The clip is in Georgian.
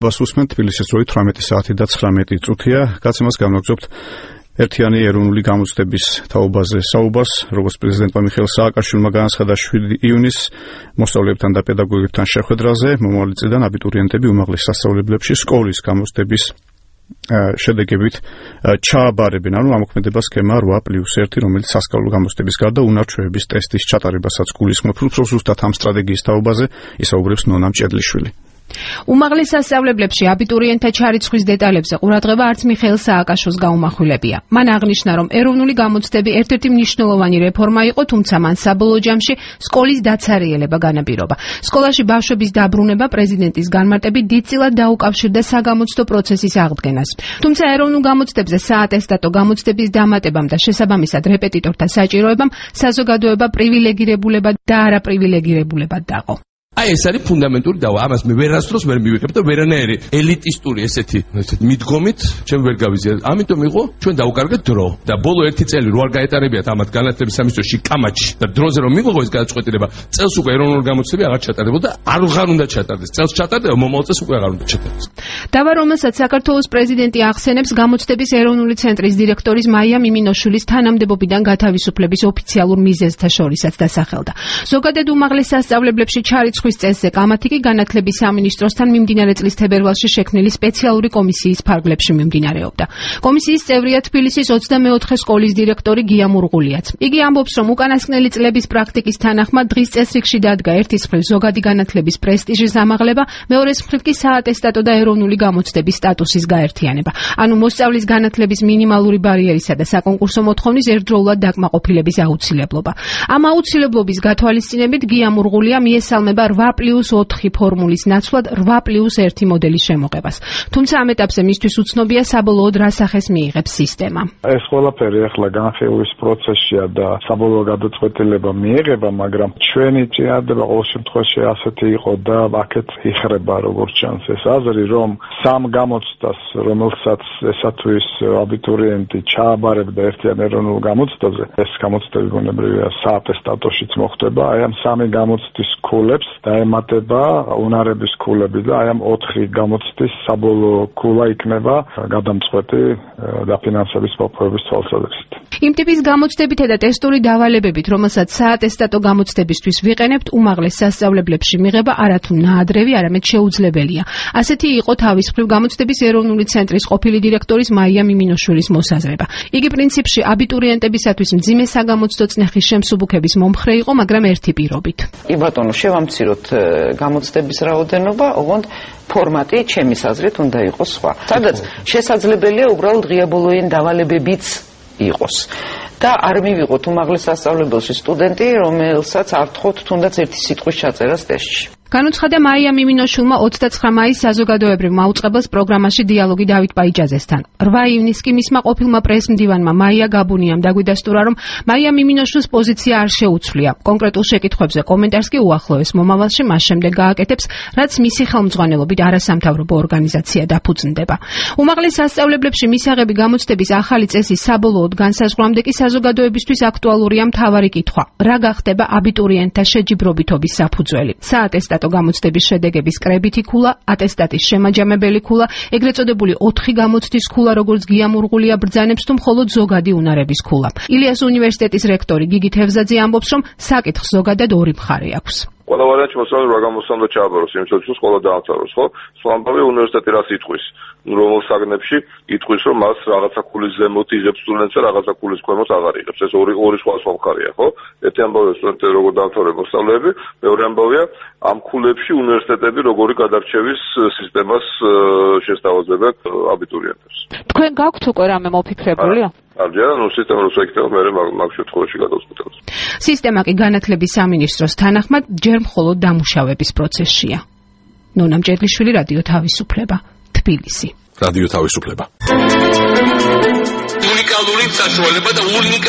Basusment თბილისის დროით 18 საათი და 19 წუთია. გაცემას განვაგრძობთ ერთიანი ეროვნული გამოცდების თაობაზე საუბარს, როგორც პრეზიდენტმა მიხეილ სააკაშვილმა განაცხადა 7 იუნის მოსწავლეებთან და პედაგოგებთან შეხვედრაზე, მომავალი წლიდან აბიტურიენტები უმაღლეს სასწავლებლებში სკოლის გამოცდების შედეგებით ჩააბარებენ, ანუ ამოქმედება სქემა 8+1, რომელიც სასკოლო გამოცდების გარდა უნარჩვევების ტესტის ჩატარებასაც გულისხმობს. უფრო ზუსტად ამ სტრატეგიის თაობაზე ისაუბრებს ნონა მჭედლიშვილი. უმაღლეს სასწავლებლებში აბიტურიენტთა ჩარიცხვის დეტალებზე ყურადღება არც მიხეილ სააკაშვილს გაუმახვილებია. მან აღნიშნა, რომ ეროვნული გამოცდები ერთ-ერთი მნიშვნელოვანი რეფორმა იყო, თუმცა მან საბოლოო ჯამში სკოლის დაცარიელება განაპირობა. სკოლაში ბავშვების დაბრუნება პრეზიდენტის განმარტებით დიდწილად დაუკავშირდა საგამოცდო პროცესის აღდგენას. თუმცა ეროვნულ გამოცდებზე საატესტატო გამოცდების დამატებამ და შესაბამისად რეპეტიტორთა საჭიროებამ საზოგადოება პრივილეგირებულებად და არაპრივილეგირებულებად დაყო. ეს არის ფუნდამენტური დავა. ამას მე ვერასდროს ვერ მივიღებ და ვერანაირი ელიტისტური ესეთი მიდგომით ჩემ ვერ გავიზიარებ. ამიტომ იყო ჩვენ დაუკარგეთ დრო და ბოლო 1 წელი რო არ გაეტარებიათ ამათ განათლების სამინისტროში კამაჩი და დროზე რომ მიიღო ეს გადაწყვეტილება, წელს უკვე ეროვნული გამოცდები აღარ ჩატარდებოდა, არ უნდა ჩატარდეს. წელს ჩატარდება, მომავალ წელს უკვე აღარ უნდა ჩატარდეს. დავა, რომელსაც საქართველოს პრეზიდენტი ახსენებს, გამოცდების ეროვნული ცენტრის დირექტორის მაია მიმინოშვილის თანამდებობიდან გათავისუფლების ოფიციალურ მიზეზთა შორისაც დასახელდა. ზოგადად უმაღლეს სასწავლებლებში ჩარიცხვის წესზე კამათი განათლების სამინისტროსთან მიმდინარე წლის თებერვალში შექმნილი სპეციალური კომისიის ფარგლებში მიმდინარეობდა. კომისიის წევრია თბილისის 24 სკოლის დირექტორი გია მურღულიაც. იგი ამბობს, რომ უკანასკნელი წლების პრაქტიკის თანახმად დღის წესრიგში დადგა ერთის მხრივ ზოგადი განათლების პრესტიჟის ამაღლება, მეორეს მხრივ კი საატესტატო და ეროვნული გამოცდების სტატუსის გაერთიანება. ანუ მოსწავლის განათლების მინიმალური ბარიერისა და საკონკურსო მოთხოვნის ერთდროულად დაკმაყოფილების აუცილებლობა. ამ აუცილებლობის გათვალისწინებით გია მურღულია მიესალმება 8+4 ფორმულის ნაცვლად 8+1 მოდელის შემოღებას. თუმცა ამ ეტაპზე მისთვის უცნობია საბოლოოდ რა სახეს მიიღებს სისტემა. ეს ყველაფერი ახლა განხილვის პროცესშია და საბოლოო გადაწყვეტილება მიიღება, მაგრამ ჩვენი წინადადება ყოველ შემთხვევაში ასეთი იყო და აქეთ იხრება როგორც ჩანს ეს აზრი, რომ სამ გამოცდას, რომელსაც ესათვის აბიტურიენტი ჩააბარებდა ერთიან ეროვნულ გამოცდაზე, ეს გამოცდები ბუნებრივია საატესტატოშიც მოხდება, აი ამ სამი გამოცდის ქულებს დაემატება უნარების ქულები და აი ამ 4 გამოცდის საბოლოო ქულა იქნება გადამწყვეტი დაფინანსების მოპოვების თვალსაზრისით. იმ ტიპის გამოცდებითა და ტესტური დავალებებით, რომელსაც საატესტატო გამოცდებისთვის ვიყენებთ, უმაღლეს სასწავლებლებში მიღება არათუ ნაადრევი, არამედ შეუძლებელია. ასეთი იყო თავის მხრივ გამოცდების ეროვნული ცენტრის ყოფილი დირექტორის მაია მიმინოშვილის მოსაზრება. იგი პრინციპში აბიტურიენტებისათვის მძიმე საგამოცდო წნეხის შემსუბუქების მომხრე იყო, მაგრამ ერთი პირობით. კი ბატონო, შევამციროთ გამოცდების რაოდენობა, ოღონდ ფორმატი ჩემის აზრით უნდა იყოს სხვა. სადაც შესაძლებელია უბრალოდ ღია ბოლოიანი დავალებებიც იყოს. და არ მივიღოთ უმაღლეს სასწავლებელში სტუდენტი, რომელსაც არ თხოვთ თუნდაც ერთი სიტყვის ჩაწერას ტესტში. განუცხადა მაია მიმინოშვილმა 29 მაისს საზოგადოებრივ მაუწყებელს პროგრამაში დიალოგი დავით პაიჯაძესთან. 8 ივნისს კი მისმა ყოფილმა პრესმდივანმა მაია გაბუნიამ დაგვიდასტურა, რომ მაია მიმინოშვილს პოზიცია არ შეუცვლია. კონკრეტულ შეკითხვებზე კომენტარს კი უახლოეს მომავალში, მას შემდეგ გააკეთებს, რაც მისი ხელმძღვანელობით არასამთავრობო ორგანიზაცია დაფუძნდება. უმაღლეს სასწავლებლებში მისაღები გამოცდების ახალი წესის საბოლოოდ განსაზღვრამდე კი საზოგადოებისთვის აქტუალურია მთავარი კითხვა: რა გახდება აბიტურიენტთა შეჯიბრობითობის საფუძველი? საატესტატო გამოცდების შედეგების კრებითი ქულა, ატესტატის შემაჯამებელი ქულა, ეგრეთ წოდებული 4 გამოცდის ქულა, როგორც გია მურღულია ბრძანებს, თუ მხოლოდ ზოგადი უნარების ქულა. ილიას უნივერსიტეტის რექტორი გიგი თევზაძე ამბობს, რომ საკითხს ზოგადად ორი მხარე აქვს. ყველა ვარიანტი მოსწავლე რა გამოსცემდა ჩააბაროს, იმ შემთხვევაში სკოლა დაამთავროს, ხო? სვამბავე უნივერსიტეტი რას იტყვის? რომელ საგნებში იტყვის, რომ მას რაღაცა ქულის ზემოთ იღებს სტუდენტს და რაღაცა ქულის ქვემოთ აღარ იღებს. ეს ორი სხვა მხარეა, ხო? ერთი ამბავია სტუდენტები როგორ დაამთავრებენ მოსწავლეები, მეორე ამბავია ამ ქულებში უნივერსიტეტები როგორი გადარჩევის სისტემას შესთავაზებენ აბიტურიენტებს. თქვენ გაქვთ უკვე რამე მოფიქრებულია? არჯერა, სისტემა რო შეიკეთება, მე მაგ შემთხვევაში გადავწყვეტებს. სისტემა კი განათლების სამინისტროს თანახმად ჯერ მხოლოდ დამუშავების პროცესშია. ნონა მჭედლიშვილი, რადიო თავისუფლება, თბილისი. რადიო თავისუფლება. უნიკალური საშუალება და